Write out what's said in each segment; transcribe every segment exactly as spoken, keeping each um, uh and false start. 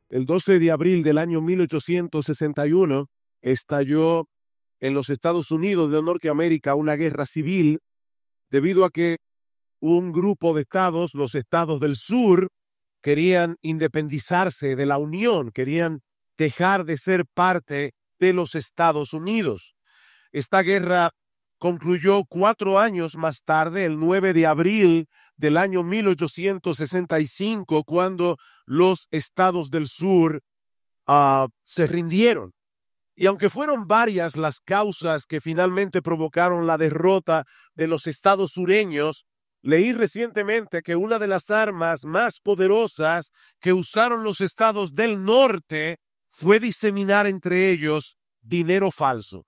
El doce de abril del año mil ochocientos sesenta y uno estalló en los Estados Unidos de Norteamérica una guerra civil debido a que un grupo de estados, los estados del sur, querían independizarse de la Unión, querían dejar de ser parte de los Estados Unidos. Esta guerra concluyó cuatro años más tarde, el nueve de abril del año mil ochocientos sesenta y cinco, cuando los estados del sur uh, se rindieron. Y aunque fueron varias las causas que finalmente provocaron la derrota de los estados sureños, leí recientemente que una de las armas más poderosas que usaron los estados del norte fue diseminar entre ellos dinero falso.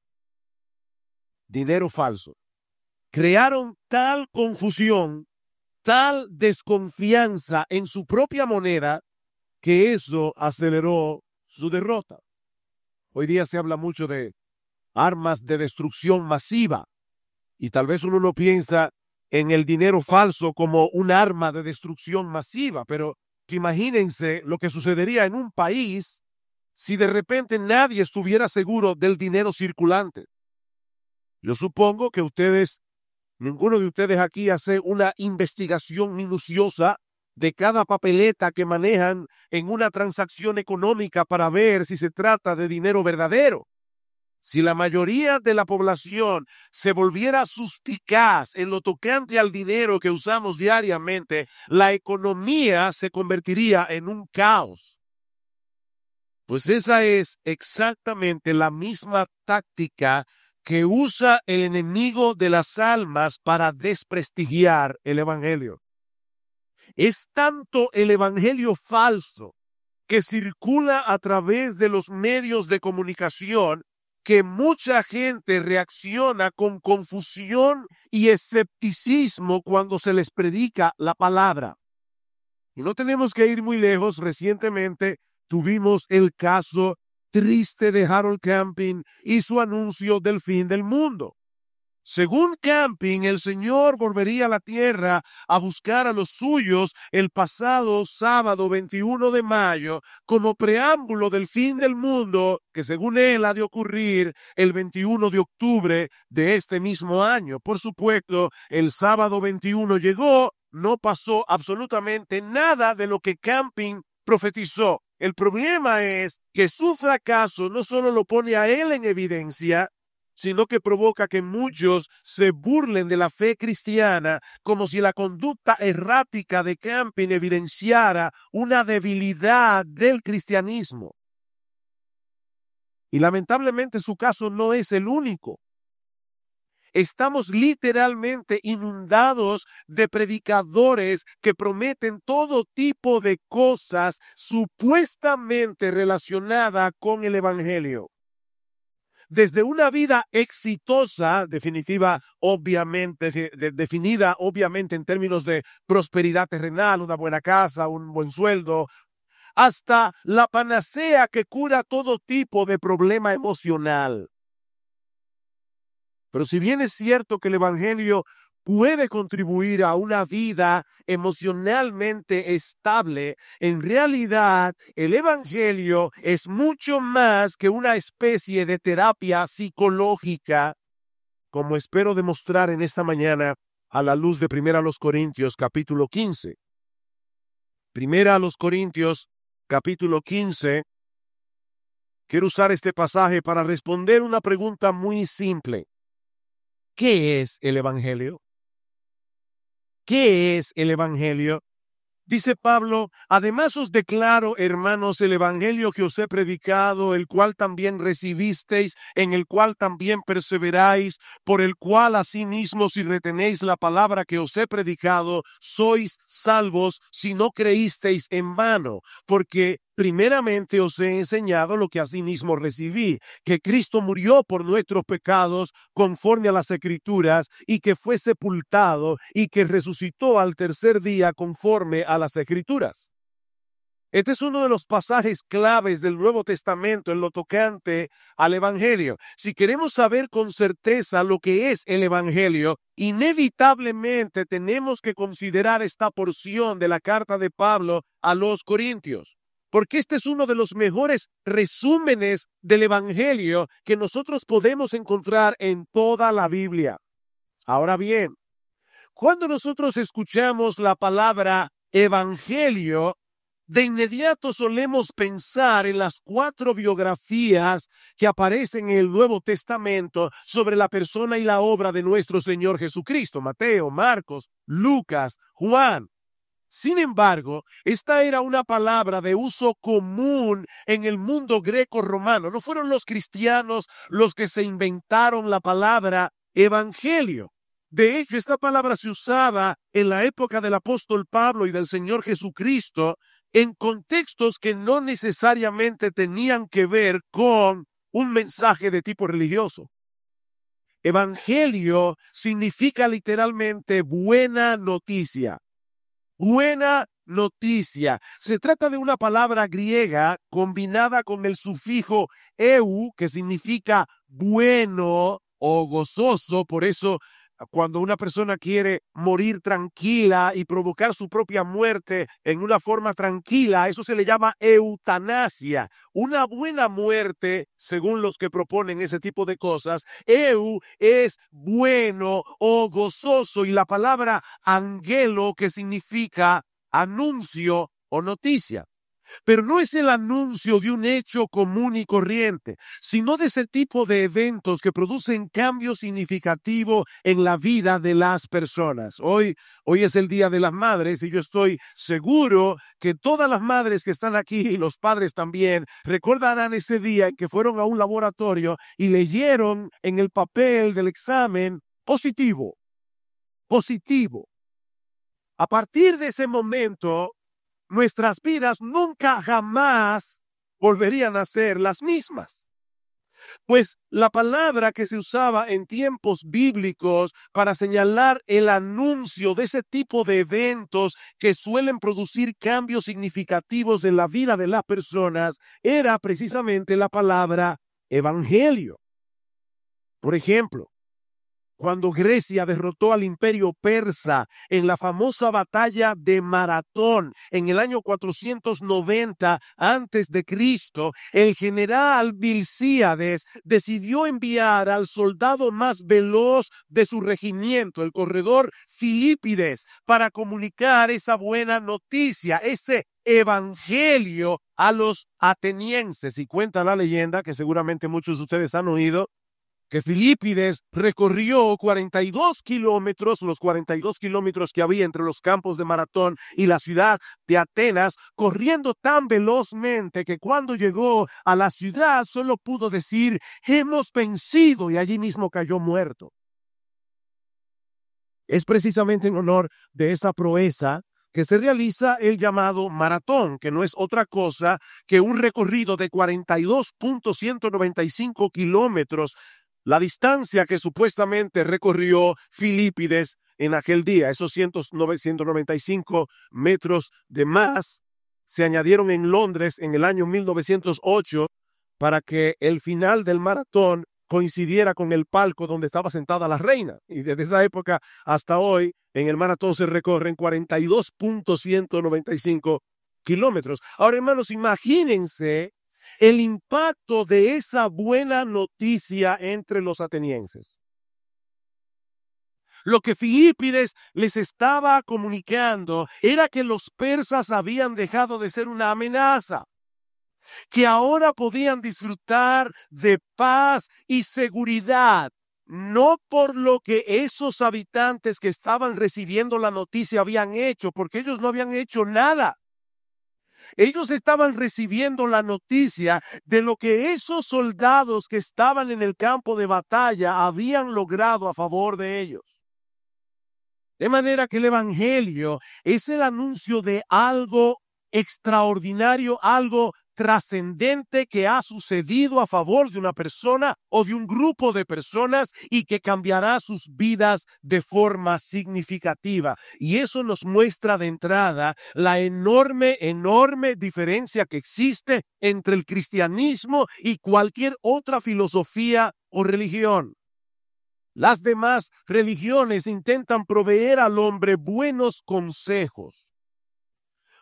Dinero falso. Crearon tal confusión, tal desconfianza en su propia moneda, que eso aceleró su derrota. Hoy día se habla mucho de armas de destrucción masiva, y tal vez uno no piensa en el dinero falso como un arma de destrucción masiva, pero imagínense lo que sucedería en un país si de repente nadie estuviera seguro del dinero circulante. Yo supongo que ustedes, ninguno de ustedes aquí hace una investigación minuciosa de cada papeleta que manejan en una transacción económica para ver si se trata de dinero verdadero. Si la mayoría de la población se volviera suspicaz en lo tocante al dinero que usamos diariamente, la economía se convertiría en un caos. Pues esa es exactamente la misma táctica que usa el enemigo de las almas para desprestigiar el evangelio. Es tanto el evangelio falso que circula a través de los medios de comunicación que mucha gente reacciona con confusión y escepticismo cuando se les predica la palabra. Y no tenemos que ir muy lejos. Recientemente tuvimos el caso triste de Harold Camping y su anuncio del fin del mundo. Según Camping, el Señor volvería a la tierra a buscar a los suyos el pasado sábado veintiuno de mayo como preámbulo del fin del mundo, que según él ha de ocurrir el veintiuno de octubre de este mismo año. Por supuesto, el sábado veintiuno llegó, no pasó absolutamente nada de lo que Camping profetizó. El problema es que su fracaso no solo lo pone a él en evidencia, sino que provoca que muchos se burlen de la fe cristiana, como si la conducta errática de Camping evidenciara una debilidad del cristianismo. Y lamentablemente su caso no es el único. Estamos literalmente inundados de predicadores que prometen todo tipo de cosas supuestamente relacionadas con el evangelio. Desde una vida exitosa, definitiva, obviamente, de, definida obviamente en términos de prosperidad terrenal, una buena casa, un buen sueldo, hasta la panacea que cura todo tipo de problema emocional. Pero si bien es cierto que el evangelio puede contribuir a una vida emocionalmente estable, en realidad el evangelio es mucho más que una especie de terapia psicológica, como espero demostrar en esta mañana a la luz de Primera a los Corintios capítulo quince. Primera a los Corintios capítulo quince. Quiero usar este pasaje para responder una pregunta muy simple. ¿Qué es el evangelio? ¿Qué es el evangelio? Dice Pablo, además os declaro, hermanos, el evangelio que os he predicado, el cual también recibisteis, en el cual también perseveráis, por el cual asimismo si retenéis la palabra que os he predicado, sois salvos si no creísteis en vano, porque primeramente os he enseñado lo que asimismo recibí, que Cristo murió por nuestros pecados conforme a las Escrituras, y que fue sepultado y que resucitó al tercer día conforme a las Escrituras. Este es uno de los pasajes claves del Nuevo Testamento en lo tocante al Evangelio. Si queremos saber con certeza lo que es el Evangelio, inevitablemente tenemos que considerar esta porción de la carta de Pablo a los Corintios. porque este es uno de los mejores resúmenes del Evangelio que nosotros podemos encontrar en toda la Biblia. Ahora bien, cuando nosotros escuchamos la palabra Evangelio, de inmediato solemos pensar en las cuatro biografías que aparecen en el Nuevo Testamento sobre la persona y la obra de nuestro Señor Jesucristo: Mateo, Marcos, Lucas, Juan. Sin embargo, esta era una palabra de uso común en el mundo greco-romano. No fueron los cristianos los que se inventaron la palabra evangelio. De hecho, esta palabra se usaba en la época del apóstol Pablo y del Señor Jesucristo en contextos que no necesariamente tenían que ver con un mensaje de tipo religioso. Evangelio significa literalmente buena noticia. Buena noticia. Se trata de una palabra griega combinada con el sufijo eu, que significa bueno o gozoso. Por eso, cuando una persona quiere morir tranquila y provocar su propia muerte en una forma tranquila, eso se le llama eutanasia. Una buena muerte, según los que proponen ese tipo de cosas, eu es bueno o gozoso, y la palabra angelo, que significa anuncio o noticia. Pero no es el anuncio de un hecho común y corriente, sino de ese tipo de eventos que producen cambio significativo en la vida de las personas. Hoy, hoy es el Día de las Madres, y yo estoy seguro que todas las madres que están aquí, y los padres también, recordarán ese día en que fueron a un laboratorio y leyeron en el papel del examen positivo, positivo. A partir de ese momento, nuestras vidas nunca jamás volverían a ser las mismas. Pues la palabra que se usaba en tiempos bíblicos para señalar el anuncio de ese tipo de eventos que suelen producir cambios significativos en la vida de las personas era precisamente la palabra evangelio. Por ejemplo, cuando Grecia derrotó al imperio persa en la famosa batalla de Maratón en el año cuatrocientos noventa antes de Cristo, el general Milcíades decidió enviar al soldado más veloz de su regimiento, el corredor Filípides, para comunicar esa buena noticia, ese evangelio a los atenienses. Y cuenta la leyenda, que seguramente muchos de ustedes han oído, que Filípides recorrió cuarenta y dos kilómetros, los cuarenta y dos kilómetros que había entre los campos de Maratón y la ciudad de Atenas, corriendo tan velozmente que cuando llegó a la ciudad solo pudo decir: hemos vencido, y allí mismo cayó muerto. Es precisamente en honor de esa proeza que se realiza el llamado maratón, que no es otra cosa que un recorrido de cuarenta y dos punto ciento noventa y cinco kilómetros, la distancia que supuestamente recorrió Filípides en aquel día. Esos ciento noventa y cinco metros de más se añadieron en Londres en el año mil novecientos ocho para que el final del maratón coincidiera con el palco donde estaba sentada la reina. Y desde esa época hasta hoy, en el maratón se recorren cuarenta y dos punto ciento noventa y cinco kilómetros. Ahora, hermanos, imagínense el impacto de esa buena noticia entre los atenienses. Lo que Filípides les estaba comunicando era que los persas habían dejado de ser una amenaza, que ahora podían disfrutar de paz y seguridad, no por lo que esos habitantes que estaban recibiendo la noticia habían hecho, porque ellos no habían hecho nada. Ellos estaban recibiendo la noticia de lo que esos soldados que estaban en el campo de batalla habían logrado a favor de ellos. De manera que el evangelio es el anuncio de algo extraordinario, algo trascendente que ha sucedido a favor de una persona o de un grupo de personas y que cambiará sus vidas de forma significativa. Y eso nos muestra de entrada la enorme, enorme diferencia que existe entre el cristianismo y cualquier otra filosofía o religión. Las demás religiones intentan proveer al hombre buenos consejos,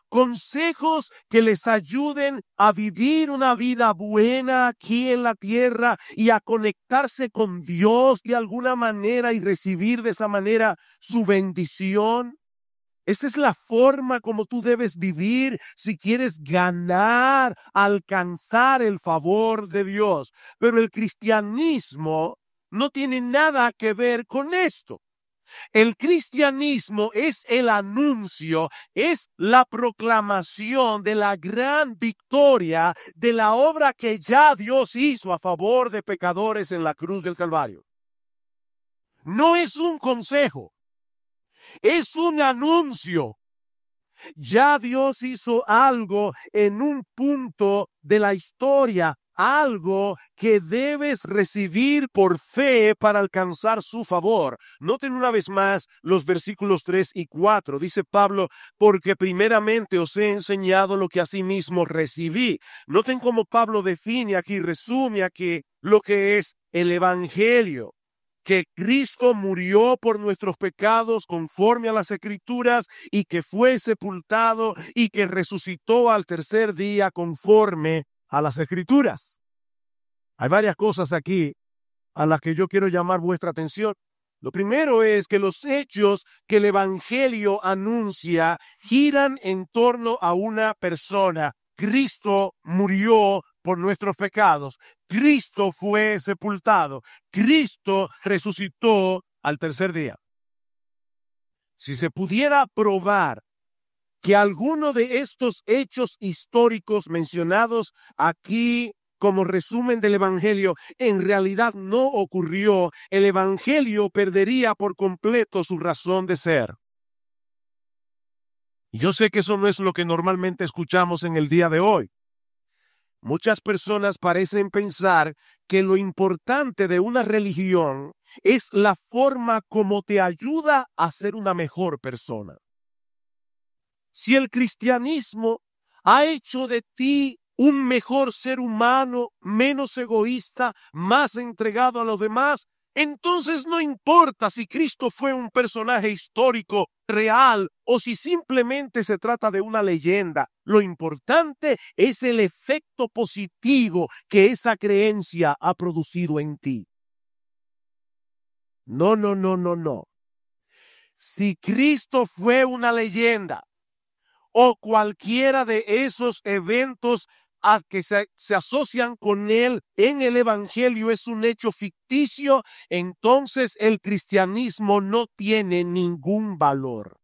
consejos que les ayuden a vivir una vida buena aquí en la tierra y a conectarse con Dios de alguna manera y recibir de esa manera su bendición. Esta es la forma como tú debes vivir si quieres ganar, alcanzar el favor de Dios. Pero el cristianismo no tiene nada que ver con esto. El cristianismo es el anuncio, es la proclamación de la gran victoria de la obra que ya Dios hizo a favor de pecadores en la cruz del Calvario. No es un consejo, es un anuncio. Ya Dios hizo algo en un punto de la historia, algo que debes recibir por fe para alcanzar su favor. Noten una vez más los versículos tres y cuatro. Dice Pablo, porque primeramente os he enseñado lo que asimismo recibí. Noten cómo Pablo define aquí, resume aquí lo que es el evangelio. Que Cristo murió por nuestros pecados conforme a las Escrituras y que fue sepultado y que resucitó al tercer día conforme a las Escrituras. Hay varias cosas aquí a las que yo quiero llamar vuestra atención. Lo primero es que los hechos que el Evangelio anuncia giran en torno a una persona. Cristo murió por nuestros pecados. Cristo fue sepultado. Cristo resucitó al tercer día. Si se pudiera probar que alguno de estos hechos históricos mencionados aquí como resumen del Evangelio en realidad no ocurrió, el Evangelio perdería por completo su razón de ser. Yo sé que eso no es lo que normalmente escuchamos en el día de hoy. Muchas personas parecen pensar que lo importante de una religión es la forma como te ayuda a ser una mejor persona. Si el cristianismo ha hecho de ti un mejor ser humano, menos egoísta, más entregado a los demás, entonces no importa si Cristo fue un personaje histórico, real, o si simplemente se trata de una leyenda. Lo importante es el efecto positivo que esa creencia ha producido en ti. No, no, no, no, no. Si Cristo fue una leyenda, o cualquiera de esos eventos a que se, se asocian con él en el Evangelio es un hecho ficticio, entonces el cristianismo no tiene ningún valor.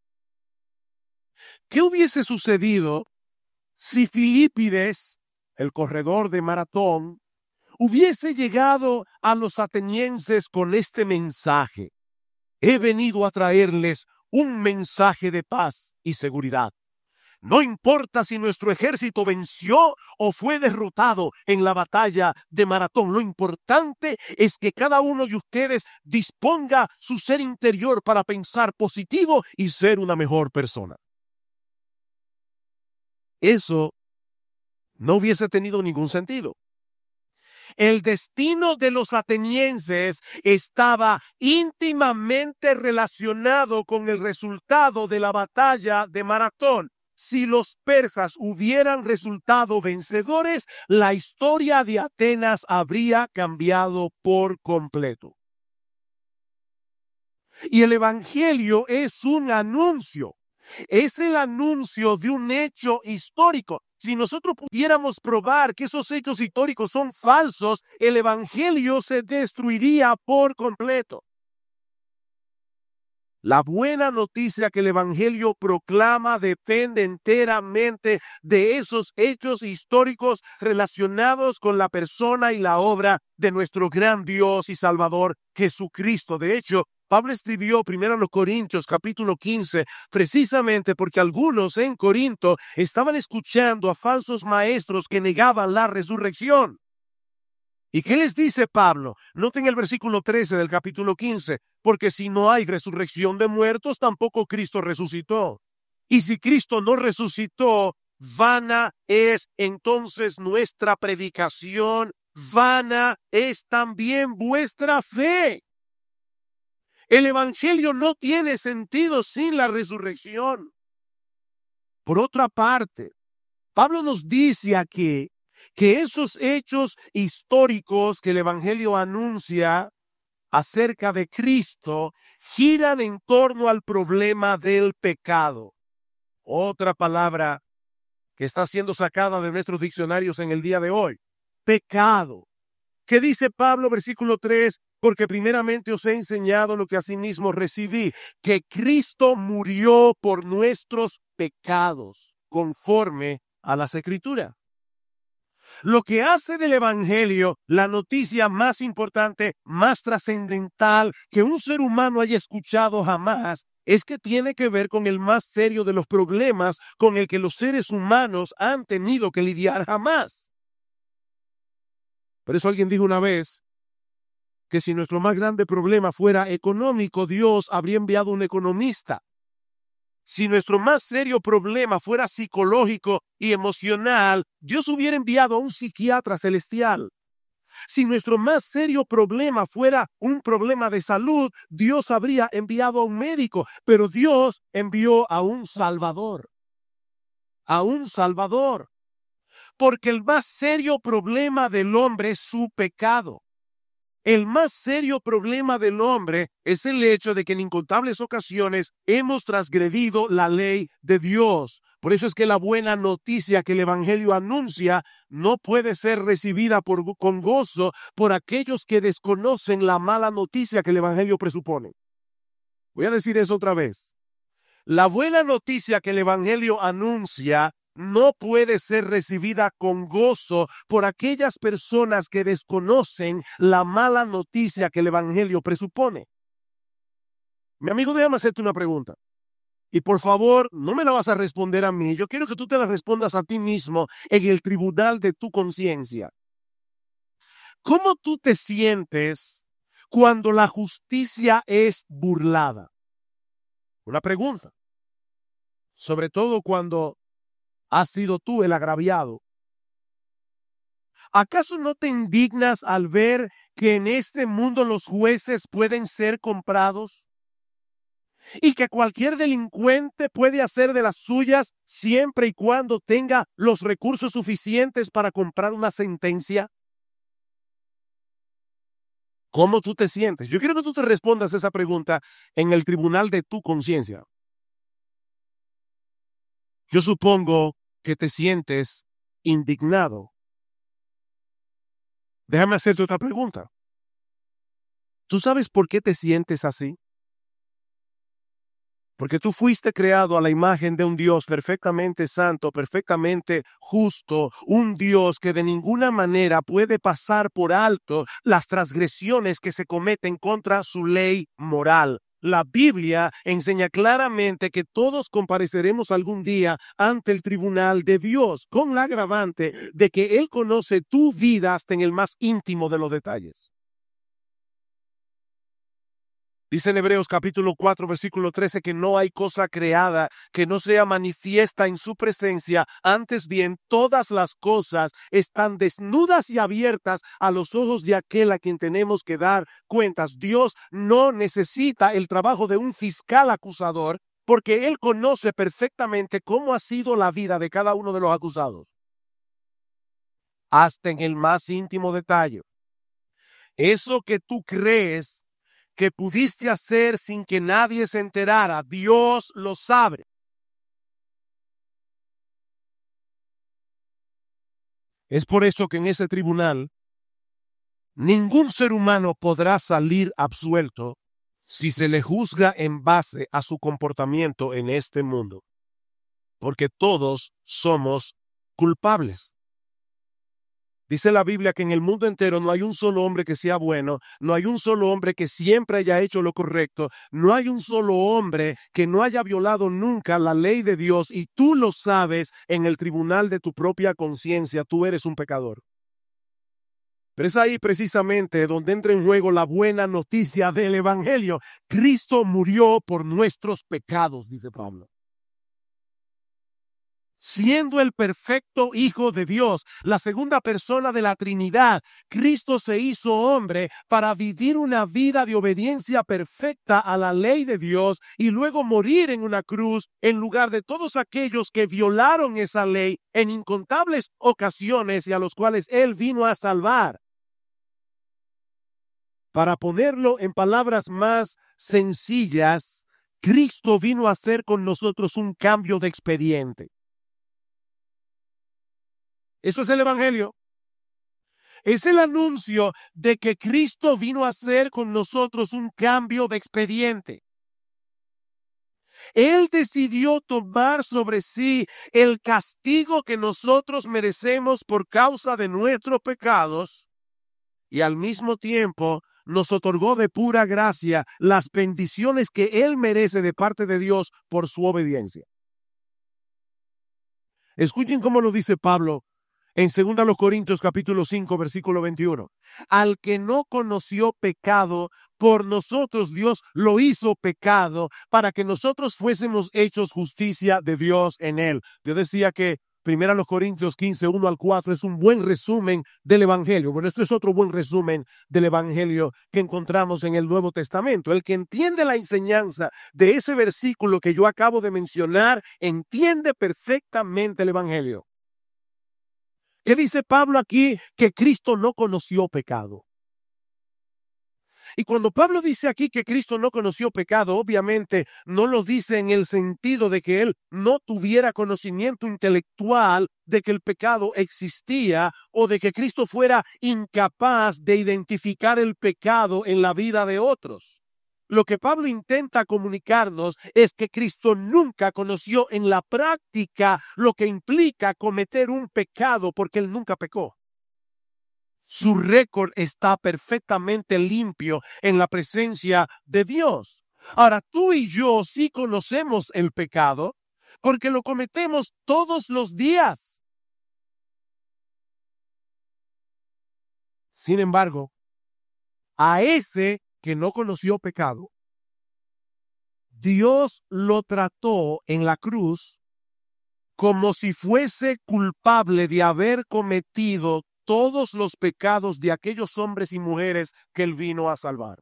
¿Qué hubiese sucedido si Filipides, el corredor de maratón, hubiese llegado a los atenienses con este mensaje? He venido a traerles un mensaje de paz y seguridad. No importa si nuestro ejército venció o fue derrotado en la batalla de Maratón. Lo importante es que cada uno de ustedes disponga su ser interior para pensar positivo y ser una mejor persona. Eso no hubiese tenido ningún sentido. El destino de los atenienses estaba íntimamente relacionado con el resultado de la batalla de Maratón. Si los persas hubieran resultado vencedores, la historia de Atenas habría cambiado por completo. Y el Evangelio es un anuncio. Es el anuncio de un hecho histórico. Si nosotros pudiéramos probar que esos hechos históricos son falsos, el Evangelio se destruiría por completo. La buena noticia que el Evangelio proclama depende enteramente de esos hechos históricos relacionados con la persona y la obra de nuestro gran Dios y Salvador Jesucristo. De hecho, Pablo escribió primero a los Corintios capítulo quince, precisamente porque algunos en Corinto estaban escuchando a falsos maestros que negaban la resurrección. ¿Y qué les dice Pablo? Noten el versículo trece del capítulo quince. Porque si no hay resurrección de muertos, tampoco Cristo resucitó. Y si Cristo no resucitó, vana es entonces nuestra predicación, vana es también vuestra fe. El Evangelio no tiene sentido sin la resurrección. Por otra parte, Pablo nos dice aquí que esos hechos históricos que el Evangelio anuncia acerca de Cristo giran en torno al problema del pecado. Otra palabra que está siendo sacada de nuestros diccionarios en el día de hoy. Pecado. ¿Qué dice Pablo, versículo tres? Porque primeramente os he enseñado lo que asimismo recibí, que Cristo murió por nuestros pecados, conforme a las Escrituras. Lo que hace del Evangelio la noticia más importante, más trascendental que un ser humano haya escuchado jamás, es que tiene que ver con el más serio de los problemas con el que los seres humanos han tenido que lidiar jamás. Por eso alguien dijo una vez que si nuestro más grande problema fuera económico, Dios habría enviado un economista. Si nuestro más serio problema fuera psicológico y emocional, Dios hubiera enviado a un psiquiatra celestial. Si nuestro más serio problema fuera un problema de salud, Dios habría enviado a un médico, pero Dios envió a un Salvador. A un Salvador. Porque el más serio problema del hombre es su pecado. El más serio problema del hombre es el hecho de que en incontables ocasiones hemos transgredido la ley de Dios. Por eso es que la buena noticia que el Evangelio anuncia no puede ser recibida por, con gozo por aquellos que desconocen la mala noticia que el Evangelio presupone. Voy a decir eso otra vez. La buena noticia que el Evangelio anuncia no puede ser recibida con gozo por aquellas personas que desconocen la mala noticia que el Evangelio presupone. Mi amigo, déjame hacerte una pregunta. Y por favor, no me la vas a responder a mí. Yo quiero que tú te la respondas a ti mismo en el tribunal de tu conciencia. ¿Cómo tú te sientes cuando la justicia es burlada? Una pregunta. Sobre todo cuando has sido tú el agraviado. ¿Acaso no te indignas al ver que en este mundo los jueces pueden ser comprados? Y que cualquier delincuente puede hacer de las suyas siempre y cuando tenga los recursos suficientes para comprar una sentencia. ¿Cómo tú te sientes? Yo quiero que tú te respondas esa pregunta en el tribunal de tu conciencia. Yo supongo que te sientes indignado. Déjame hacerte otra pregunta. ¿Tú sabes por qué te sientes así? Porque tú fuiste creado a la imagen de un Dios perfectamente santo, perfectamente justo, un Dios que de ninguna manera puede pasar por alto las transgresiones que se cometen contra su ley moral. La Biblia enseña claramente que todos compareceremos algún día ante el tribunal de Dios, con la agravante de que Él conoce tu vida hasta en el más íntimo de los detalles. Dice en Hebreos capítulo cuatro, versículo trece, que no hay cosa creada que no sea manifiesta en su presencia. Antes bien, todas las cosas están desnudas y abiertas a los ojos de aquel a quien tenemos que dar cuentas. Dios no necesita el trabajo de un fiscal acusador, porque Él conoce perfectamente cómo ha sido la vida de cada uno de los acusados, hasta en el más íntimo detalle. Eso que tú crees que pudiste hacer sin que nadie se enterara, Dios lo sabe. Es por eso que en ese tribunal ningún ser humano podrá salir absuelto si se le juzga en base a su comportamiento en este mundo, porque todos somos culpables. Dice la Biblia que en el mundo entero no hay un solo hombre que sea bueno, no hay un solo hombre que siempre haya hecho lo correcto, no hay un solo hombre que no haya violado nunca la ley de Dios, y tú lo sabes en el tribunal de tu propia conciencia, tú eres un pecador. Pero es ahí precisamente donde entra en juego la buena noticia del Evangelio. Cristo murió por nuestros pecados, dice Pablo. Siendo el perfecto Hijo de Dios, la segunda persona de la Trinidad, Cristo se hizo hombre para vivir una vida de obediencia perfecta a la ley de Dios y luego morir en una cruz en lugar de todos aquellos que violaron esa ley en incontables ocasiones y a los cuales Él vino a salvar. Para ponerlo en palabras más sencillas, Cristo vino a hacer con nosotros un cambio de expediente. Eso es el Evangelio. Es el anuncio de que Cristo vino a hacer con nosotros un cambio de expediente. Él decidió tomar sobre sí el castigo que nosotros merecemos por causa de nuestros pecados y al mismo tiempo nos otorgó de pura gracia las bendiciones que Él merece de parte de Dios por su obediencia. Escuchen cómo lo dice Pablo en segunda Corintios capítulo cinco, versículo veintiuno. Al que no conoció pecado, por nosotros Dios lo hizo pecado para que nosotros fuésemos hechos justicia de Dios en él. Yo decía que primera Corintios quince, uno al cuatro es un buen resumen del Evangelio. Bueno, esto es otro buen resumen del Evangelio que encontramos en el Nuevo Testamento. El que entiende la enseñanza de ese versículo que yo acabo de mencionar, entiende perfectamente el Evangelio. ¿Qué dice Pablo aquí? Que Cristo no conoció pecado. Y cuando Pablo dice aquí que Cristo no conoció pecado, obviamente no lo dice en el sentido de que él no tuviera conocimiento intelectual de que el pecado existía o de que Cristo fuera incapaz de identificar el pecado en la vida de otros. Lo que Pablo intenta comunicarnos es que Cristo nunca conoció en la práctica lo que implica cometer un pecado porque él nunca pecó. Su récord está perfectamente limpio en la presencia de Dios. Ahora, tú y yo sí conocemos el pecado porque lo cometemos todos los días. Sin embargo, a ese que no conoció pecado, Dios lo trató en la cruz como si fuese culpable de haber cometido todos los pecados de aquellos hombres y mujeres que él vino a salvar.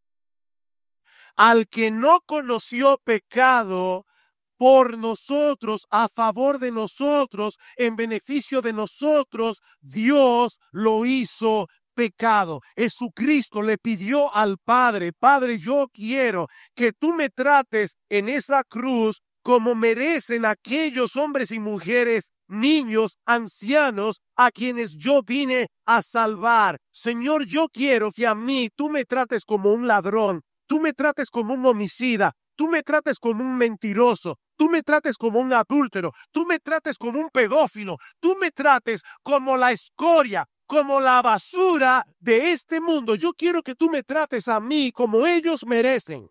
Al que no conoció pecado, por nosotros, a favor de nosotros, en beneficio de nosotros, Dios lo hizo pecado. Jesucristo le pidió al Padre: Padre, yo quiero que tú me trates en esa cruz como merecen aquellos hombres y mujeres, niños, ancianos, a quienes yo vine a salvar. Señor, yo quiero que a mí tú me trates como un ladrón, tú me trates como un homicida, tú me trates como un mentiroso, tú me trates como un adúltero, tú me trates como un pedófilo, tú me trates como la escoria, como la basura de este mundo. Yo quiero que tú me trates a mí como ellos merecen.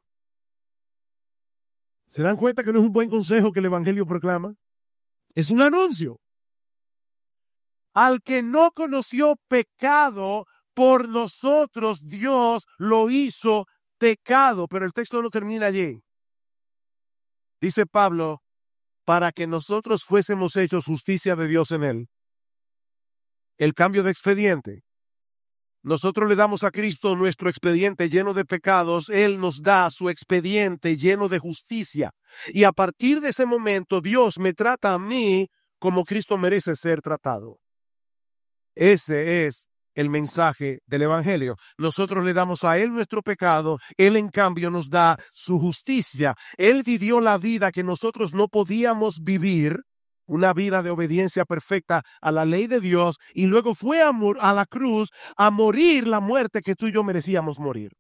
¿Se dan cuenta que no es un buen consejo que el Evangelio proclama? Es un anuncio. Al que no conoció pecado, por nosotros Dios lo hizo pecado. Pero el texto no termina allí. Dice Pablo, para que nosotros fuésemos hechos justicia de Dios en él. El cambio de expediente. Nosotros le damos a Cristo nuestro expediente lleno de pecados, Él nos da su expediente lleno de justicia. Y a partir de ese momento, Dios me trata a mí como Cristo merece ser tratado. Ese es el mensaje del Evangelio. Nosotros le damos a Él nuestro pecado, Él en cambio nos da su justicia. Él vivió la vida que nosotros no podíamos vivir, una vida de obediencia perfecta a la ley de Dios, y luego fue a, a la cruz a morir la muerte que tú y yo merecíamos morir.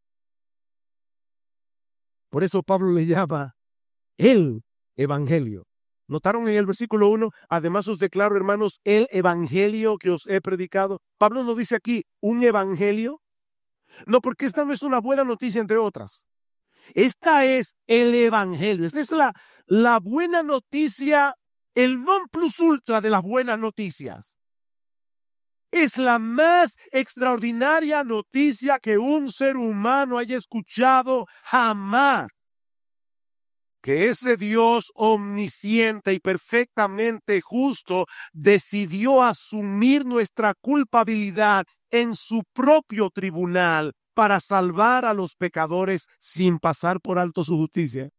Por eso Pablo le llama el Evangelio. ¿Notaron en el versículo uno? Además os declaro, hermanos, el Evangelio que os he predicado. Pablo no dice aquí un Evangelio. No, porque esta no es una buena noticia entre otras. Esta es el Evangelio. Esta es la, la buena noticia, el non plus ultra de las buenas noticias. Es la más extraordinaria noticia que un ser humano haya escuchado jamás. que ese Dios omnisciente y perfectamente justo decidió asumir nuestra culpabilidad en su propio tribunal para salvar a los pecadores sin pasar por alto su justicia.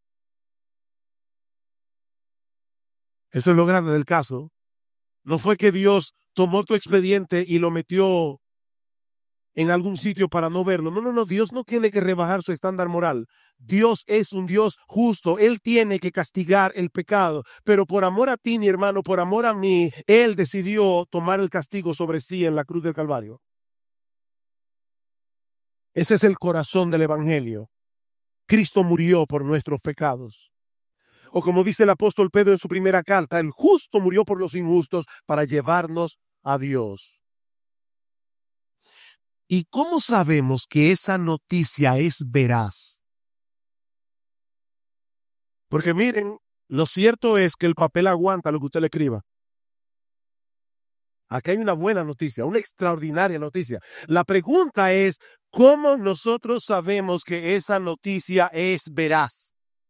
Eso es lo grande del caso. No fue que Dios tomó tu expediente y lo metió en algún sitio para no verlo. No, no, no. Dios no tiene que rebajar su estándar moral. Dios es un Dios justo. Él tiene que castigar el pecado. Pero por amor a ti, mi hermano, por amor a mí, Él decidió tomar el castigo sobre sí en la cruz del Calvario. Ese es el corazón del Evangelio. Cristo murió por nuestros pecados. O como dice el apóstol Pedro en su primera carta, el justo murió por los injustos para llevarnos a Dios. ¿Y cómo sabemos que esa noticia es veraz? Porque miren, lo cierto es que el papel aguanta lo que usted le escriba. Aquí hay una buena noticia, una extraordinaria noticia. La pregunta es, ¿cómo nosotros sabemos que esa noticia es veraz?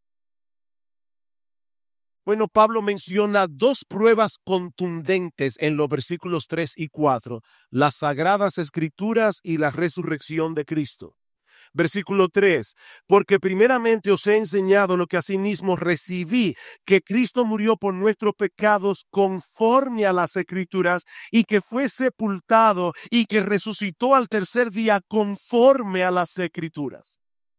Bueno, Pablo menciona dos pruebas contundentes en los versículos tres y cuatro, las Sagradas Escrituras y la resurrección de Cristo. Versículo tres, porque primeramente os he enseñado lo que asimismo recibí, que Cristo murió por nuestros pecados conforme a las Escrituras, y que fue sepultado y que resucitó al tercer día conforme a las Escrituras.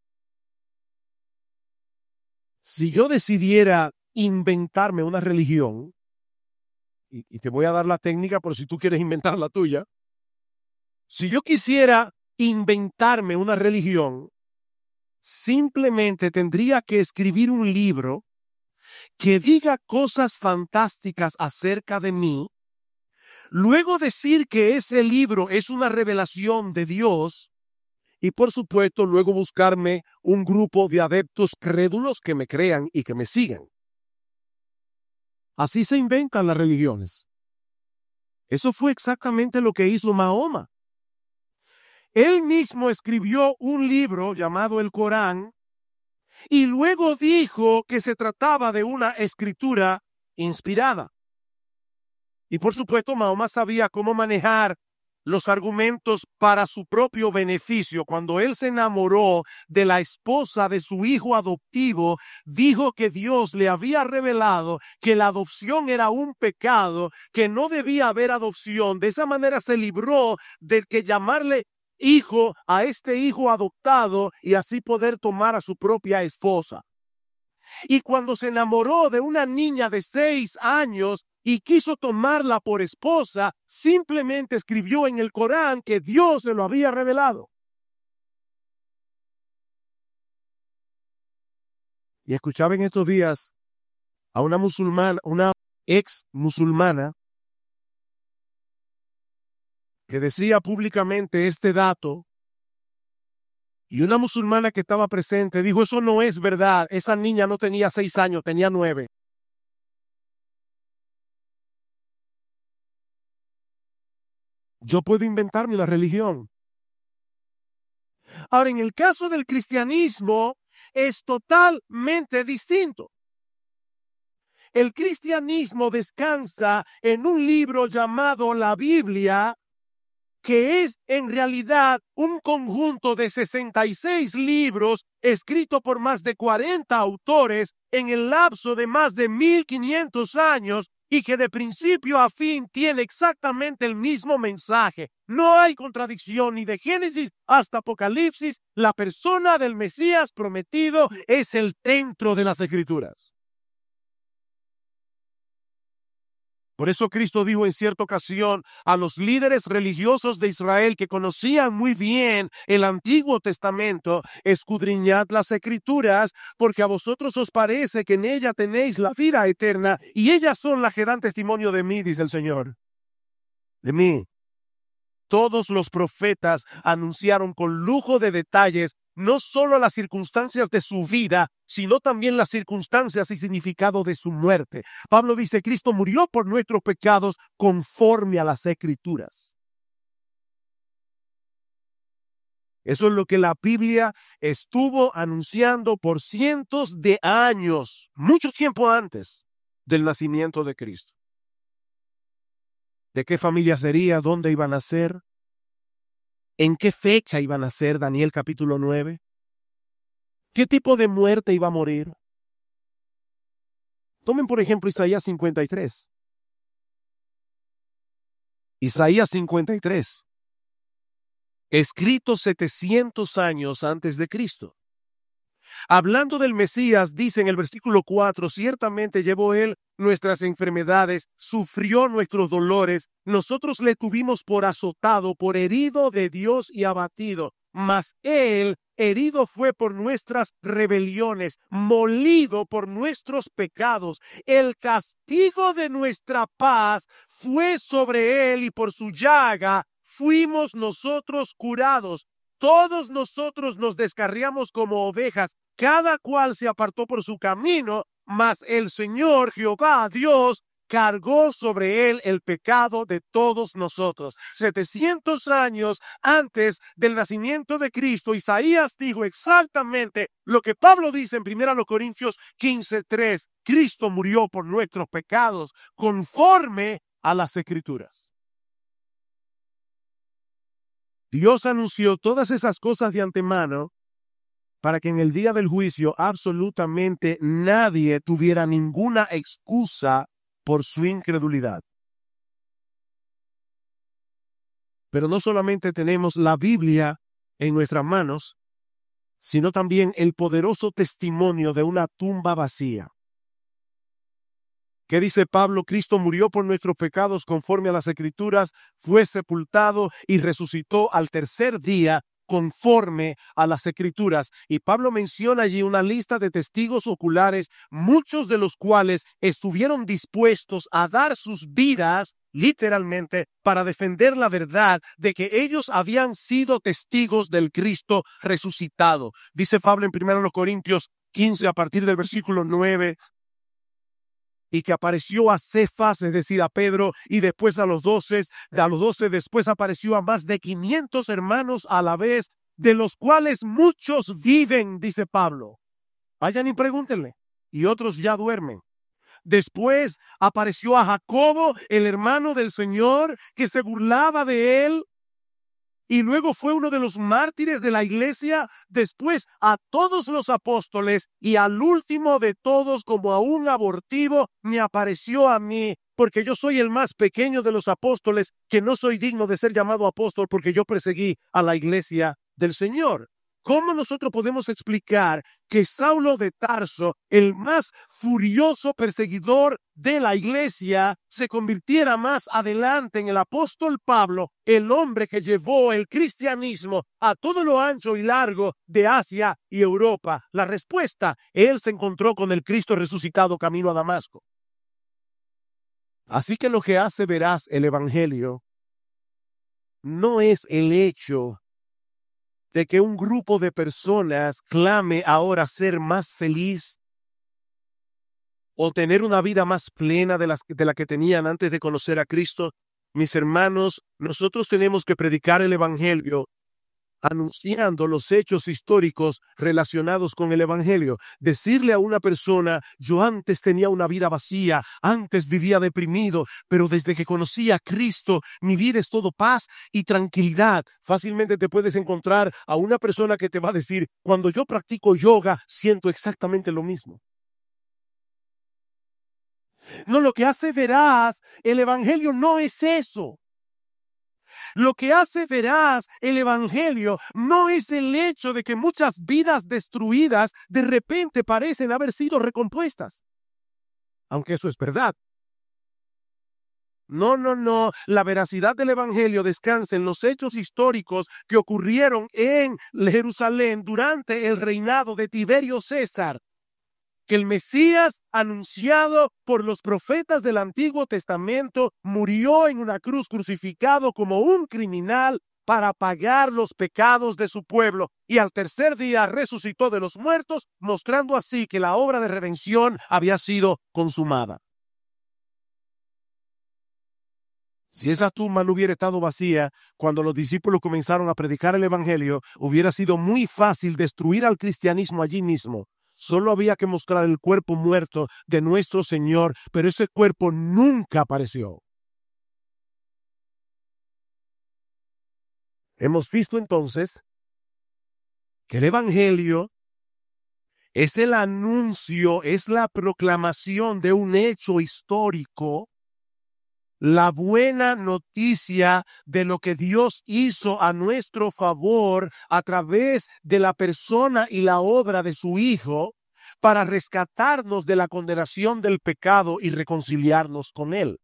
Si yo decidiera inventarme una religión, y, y te voy a dar la técnica por si tú quieres inventar la tuya, si yo quisiera inventarme una religión, simplemente tendría que escribir un libro que diga cosas fantásticas acerca de mí, luego decir que ese libro es una revelación de Dios, y por supuesto luego buscarme un grupo de adeptos crédulos que me crean y que me sigan. Así se inventan las religiones. Eso fue exactamente lo que hizo Mahoma. Él mismo escribió un libro llamado el Corán y luego dijo que se trataba de una escritura inspirada. Y por supuesto Mahoma sabía cómo manejar los argumentos para su propio beneficio. Cuando él se enamoró de la esposa de su hijo adoptivo, dijo que Dios le había revelado que la adopción era un pecado, que no debía haber adopción. De esa manera se libró de que llamarle hijo a este hijo adoptado y así poder tomar a su propia esposa. Y cuando se enamoró de una niña de seis años y quiso tomarla por esposa, simplemente escribió en el Corán que Dios se lo había revelado. Y escuchaba en estos días a una musulmana, una ex musulmana, que decía públicamente este dato, y una musulmana que estaba presente dijo, eso no es verdad, esa niña no tenía seis años, tenía nueve. Yo puedo inventarme la religión. Ahora, en el caso del cristianismo, es totalmente distinto. El cristianismo descansa en un libro llamado la Biblia, que es en realidad un conjunto de sesenta y seis libros escritos por más de cuarenta autores en el lapso de más de mil quinientos años, y que de principio a fin tiene exactamente el mismo mensaje. No hay contradicción ni de Génesis hasta Apocalipsis. La persona del Mesías prometido es el centro de las Escrituras. Por eso Cristo dijo en cierta ocasión a los líderes religiosos de Israel que conocían muy bien el Antiguo Testamento, escudriñad las Escrituras, porque a vosotros os parece que en ella tenéis la vida eterna, y ellas son las que dan testimonio de mí, dice el Señor. De mí. Todos los profetas anunciaron con lujo de detalles no solo las circunstancias de su vida, sino también las circunstancias y significado de su muerte. Pablo dice, Cristo murió por nuestros pecados conforme a las Escrituras. Eso es lo que la Biblia estuvo anunciando por cientos de años, mucho tiempo antes del nacimiento de Cristo. ¿De qué familia sería? ¿Dónde iba a nacer? ¿En qué fecha iba a nacer? Daniel capítulo nueve. ¿Qué tipo de muerte iba a morir? Tomen por ejemplo Isaías cincuenta y tres. Isaías cincuenta y tres. Escrito setecientos años antes de Cristo. Hablando del Mesías, dice en el versículo cuatro, ciertamente llevó él nuestras enfermedades, sufrió nuestros dolores, nosotros le tuvimos por azotado, por herido de Dios y abatido, mas él herido fue por nuestras rebeliones, molido por nuestros pecados. El castigo de nuestra paz fue sobre él y por su llaga fuimos nosotros curados. Todos nosotros nos descarriamos como ovejas, cada cual se apartó por su camino, mas el Señor Jehová Dios cargó sobre él el pecado de todos nosotros. setecientos años antes del nacimiento de Cristo, Isaías dijo exactamente lo que Pablo dice en primera Corintios quince tres. Cristo murió por nuestros pecados conforme a las Escrituras. Dios anunció todas esas cosas de antemano para que en el día del juicio absolutamente nadie tuviera ninguna excusa por su incredulidad. Pero no solamente tenemos la Biblia en nuestras manos, sino también el poderoso testimonio de una tumba vacía. ¿Qué dice Pablo? Cristo murió por nuestros pecados conforme a las Escrituras, fue sepultado y resucitó al tercer día conforme a las Escrituras. Y Pablo menciona allí una lista de testigos oculares, muchos de los cuales estuvieron dispuestos a dar sus vidas, literalmente, para defender la verdad de que ellos habían sido testigos del Cristo resucitado. Dice Pablo en primera Corintios quince, a partir del versículo nueve, y que apareció a Cefas, es decir, a Pedro, y después a los doce, a los doce después apareció a más de quinientos hermanos a la vez, de los cuales muchos viven, dice Pablo. Vayan y pregúntenle, y otros ya duermen. Después apareció a Jacobo, el hermano del Señor, que se burlaba de él, y luego fue uno de los mártires de la iglesia, después a todos los apóstoles, y al último de todos, como a un abortivo, me apareció a mí, porque yo soy el más pequeño de los apóstoles, que no soy digno de ser llamado apóstol, porque yo perseguí a la iglesia del Señor. ¿Cómo nosotros podemos explicar que Saulo de Tarso, el más furioso perseguidor de la iglesia, se convirtiera más adelante en el apóstol Pablo, el hombre que llevó el cristianismo a todo lo ancho y largo de Asia y Europa? La respuesta, él se encontró con el Cristo resucitado camino a Damasco. Así que lo que hace veraz el Evangelio no es el hecho de que un grupo de personas clame ahora ser más feliz o tener una vida más plena de, las, de la que tenían antes de conocer a Cristo. Mis hermanos, nosotros tenemos que predicar el Evangelio anunciando los hechos históricos relacionados con el Evangelio. Decirle a una persona, yo antes tenía una vida vacía, antes vivía deprimido, pero desde que conocí a Cristo, mi vida es todo paz y tranquilidad. Fácilmente te puedes encontrar a una persona que te va a decir, cuando yo practico yoga, siento exactamente lo mismo. No, lo que hace veraz el Evangelio no es eso. Lo que hace veraz el Evangelio no es el hecho de que muchas vidas destruidas de repente parecen haber sido recompuestas. Aunque eso es verdad. No, no, no. La veracidad del Evangelio descansa en los hechos históricos que ocurrieron en Jerusalén durante el reinado de Tiberio César. Que el Mesías anunciado por los profetas del Antiguo Testamento murió en una cruz crucificado como un criminal para pagar los pecados de su pueblo, y al tercer día resucitó de los muertos, mostrando así que la obra de redención había sido consumada. Si esa tumba no hubiera estado vacía cuando los discípulos comenzaron a predicar el evangelio, hubiera sido muy fácil destruir al cristianismo allí mismo. Solo había que mostrar el cuerpo muerto de nuestro Señor, pero ese cuerpo nunca apareció. Hemos visto entonces que el evangelio es el anuncio, es la proclamación de un hecho histórico, la buena noticia de lo que Dios hizo a nuestro favor a través de la persona y la obra de su Hijo para rescatarnos de la condenación del pecado y reconciliarnos con Él.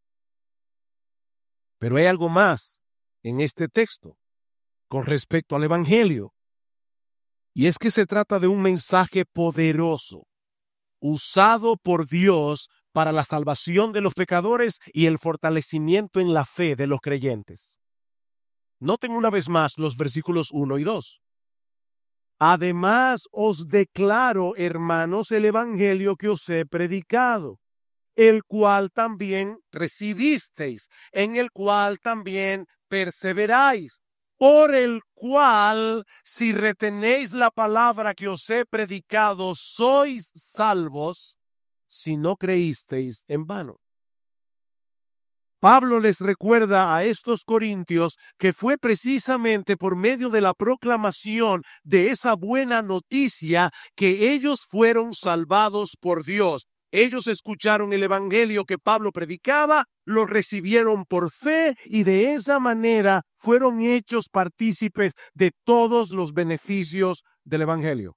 Pero hay algo más en este texto con respecto al Evangelio, y es que se trata de un mensaje poderoso, usado por Dios para la salvación de los pecadores y el fortalecimiento en la fe de los creyentes. Noten una vez más los versículos uno y dos. Además os declaro, hermanos, el evangelio que os he predicado, el cual también recibisteis, en el cual también perseveráis, por el cual, si retenéis la palabra que os he predicado, sois salvos, si no creísteis en vano. Pablo les recuerda a estos corintios que fue precisamente por medio de la proclamación de esa buena noticia que ellos fueron salvados por Dios. Ellos escucharon el evangelio que Pablo predicaba, lo recibieron por fe y de esa manera fueron hechos partícipes de todos los beneficios del evangelio.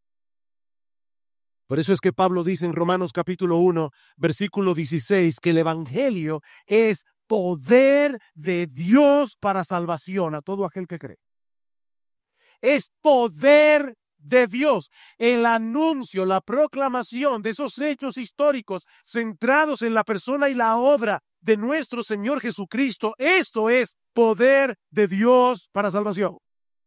Por eso es que Pablo dice en Romanos capítulo uno, versículo dieciséis, que el evangelio es poder de Dios para salvación a todo aquel que cree. Es poder de Dios. El anuncio, la proclamación de esos hechos históricos centrados en la persona y la obra de nuestro Señor Jesucristo, esto es poder de Dios para salvación.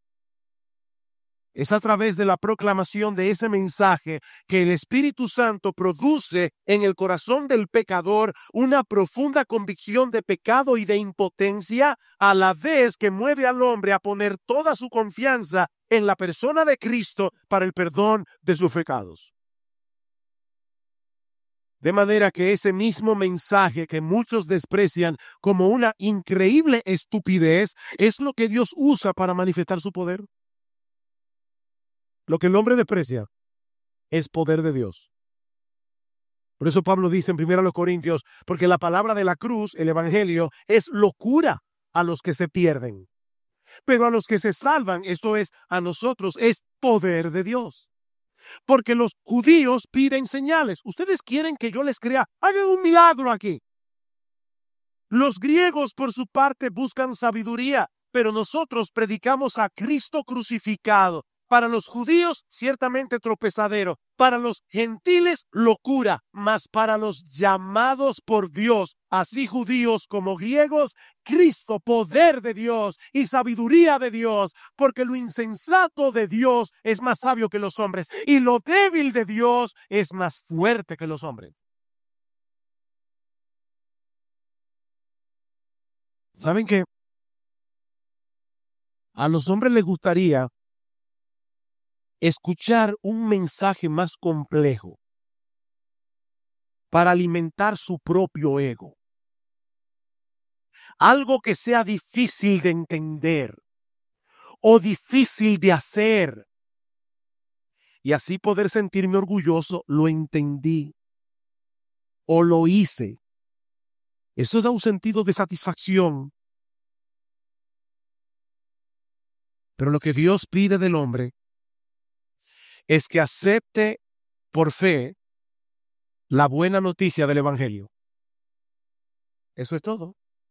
Es a través de la proclamación de ese mensaje que el Espíritu Santo produce en el corazón del pecador una profunda convicción de pecado y de impotencia, a la vez que mueve al hombre a poner toda su confianza en la persona de Cristo para el perdón de sus pecados. De manera que ese mismo mensaje que muchos desprecian como una increíble estupidez es lo que Dios usa para manifestar su poder. Lo que el hombre desprecia es poder de Dios. Por eso Pablo dice en primera Corintios, porque la palabra de la cruz, el evangelio, es locura a los que se pierden. Pero a los que se salvan, esto es, a nosotros, es poder de Dios. Porque los judíos piden señales. Ustedes quieren que yo les crea, hagan un milagro aquí. Los griegos, por su parte, buscan sabiduría, pero nosotros predicamos a Cristo crucificado. Para los judíos, ciertamente tropezadero. Para los gentiles, locura. Mas para los llamados por Dios, así judíos como griegos, Cristo, poder de Dios y sabiduría de Dios. Porque lo insensato de Dios es más sabio que los hombres. Y lo débil de Dios es más fuerte que los hombres. ¿Saben qué? A los hombres les gustaría escuchar un mensaje más complejo para alimentar su propio ego. Algo que sea difícil de entender o difícil de hacer. Y así poder sentirme orgulloso, lo entendí o lo hice. Eso da un sentido de satisfacción. Pero lo que Dios pide del hombre es que acepte por fe la buena noticia del evangelio. Eso es todo.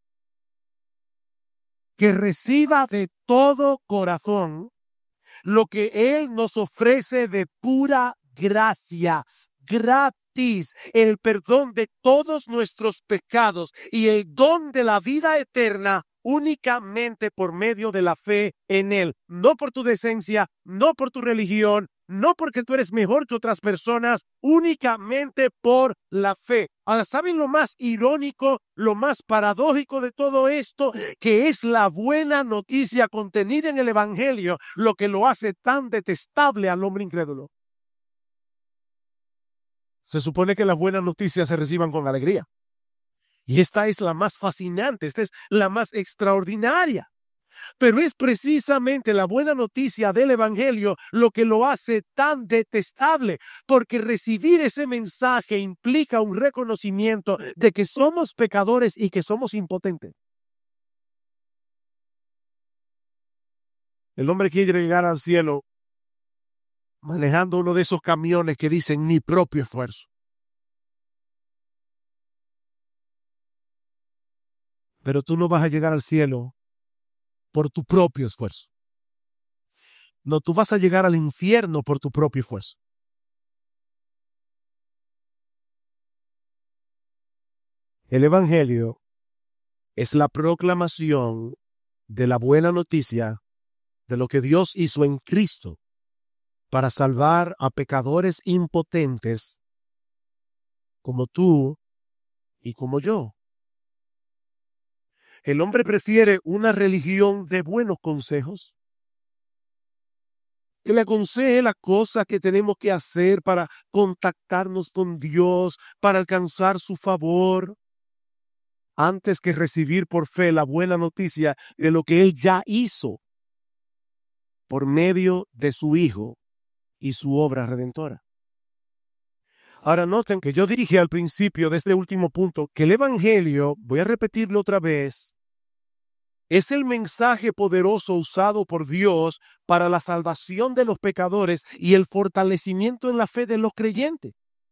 Que reciba de todo corazón lo que Él nos ofrece de pura gracia, gratis, el perdón de todos nuestros pecados y el don de la vida eterna únicamente por medio de la fe en Él. No por tu decencia, no por tu religión, no porque tú eres mejor que otras personas, únicamente por la fe. Ahora, ¿saben lo más irónico, lo más paradójico de todo esto? Que es la buena noticia contenida en el Evangelio lo que lo hace tan detestable al hombre incrédulo. Se supone que las buenas noticias se reciban con alegría. Y esta es la más fascinante, esta es la más extraordinaria. Pero es precisamente la buena noticia del Evangelio lo que lo hace tan detestable, porque recibir ese mensaje implica un reconocimiento de que somos pecadores y que somos impotentes. El hombre quiere llegar al cielo manejando uno de esos camiones que dicen mi propio esfuerzo. Pero tú no vas a llegar al cielo por tu propio esfuerzo. No, tú vas a llegar al infierno por tu propio esfuerzo. El Evangelio es la proclamación de la buena noticia de lo que Dios hizo en Cristo para salvar a pecadores impotentes como tú y como yo. El hombre prefiere una religión de buenos consejos, que le aconseje las cosas que tenemos que hacer para contactarnos con Dios, para alcanzar su favor, antes que recibir por fe la buena noticia de lo que Él ya hizo por medio de su Hijo y su obra redentora. Ahora noten que yo dije al principio de este último punto que el Evangelio, voy a repetirlo otra vez, es el mensaje poderoso usado por Dios para la salvación de los pecadores y el fortalecimiento en la fe de los creyentes.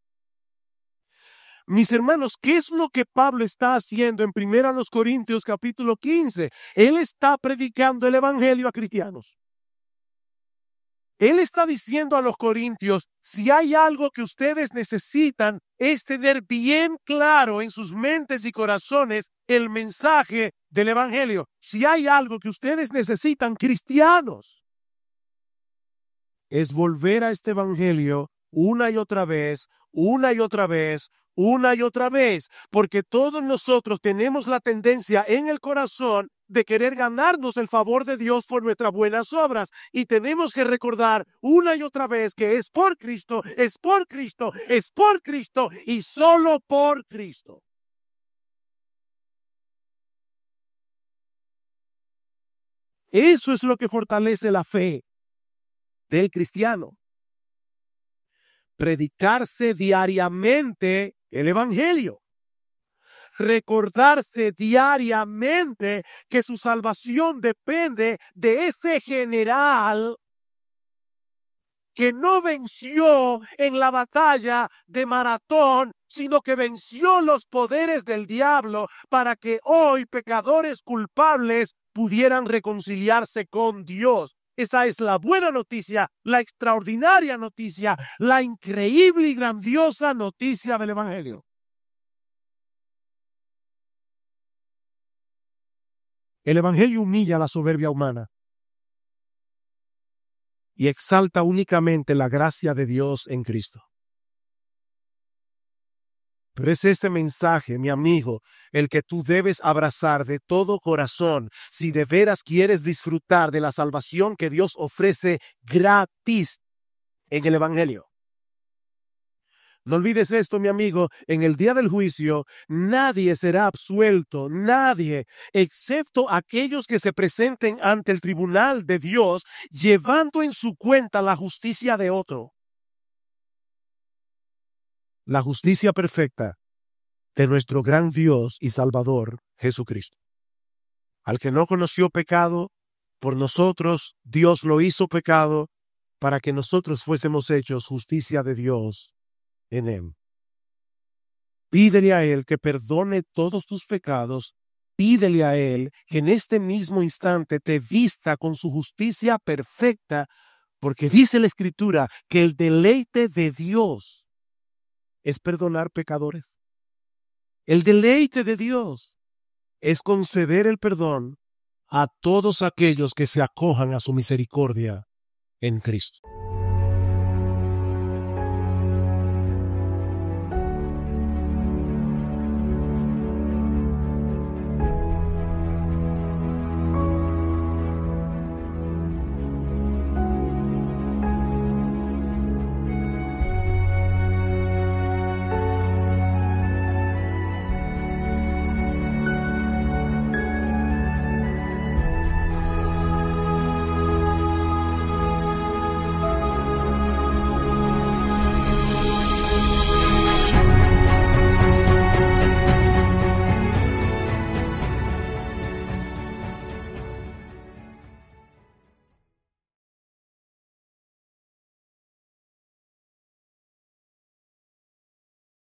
Mis hermanos, ¿qué es lo que Pablo está haciendo en Primera los Corintios capítulo quince? Él está predicando el Evangelio a cristianos. Él está diciendo a los corintios, si hay algo que ustedes necesitan es tener bien claro en sus mentes y corazones el mensaje del Evangelio. Si hay algo que ustedes necesitan, cristianos, es volver a este Evangelio una y otra vez, una y otra vez, una y otra vez, porque todos nosotros tenemos la tendencia en el corazón de querer ganarnos el favor de Dios por nuestras buenas obras, y tenemos que recordar una y otra vez que es por Cristo, es por Cristo, es por Cristo y solo por Cristo. Eso es lo que fortalece la fe del cristiano. Predicarse diariamente el Evangelio. Recordarse diariamente que su salvación depende de ese general que no venció en la batalla de Maratón, sino que venció los poderes del diablo para que hoy pecadores culpables pudieran reconciliarse con Dios. Esa es la buena noticia, la extraordinaria noticia, la increíble y grandiosa noticia del Evangelio. El Evangelio humilla la soberbia humana y exalta únicamente la gracia de Dios en Cristo. Pero es este mensaje, mi amigo, el que tú debes abrazar de todo corazón si de veras quieres disfrutar de la salvación que Dios ofrece gratis en el Evangelio. No olvides esto, mi amigo, en el día del juicio nadie será absuelto, nadie, excepto aquellos que se presenten ante el tribunal de Dios llevando en su cuenta la justicia de otro. La justicia perfecta de nuestro gran Dios y Salvador, Jesucristo. Al que no conoció pecado, por nosotros Dios lo hizo pecado para que nosotros fuésemos hechos justicia de Dios en él. Pídele a él que perdone todos tus pecados. Pídele a él que en este mismo instante te vista con su justicia perfecta, porque dice la Escritura que el deleite de Dios es perdonar pecadores. El deleite de Dios es conceder el perdón a todos aquellos que se acojan a su misericordia en Cristo.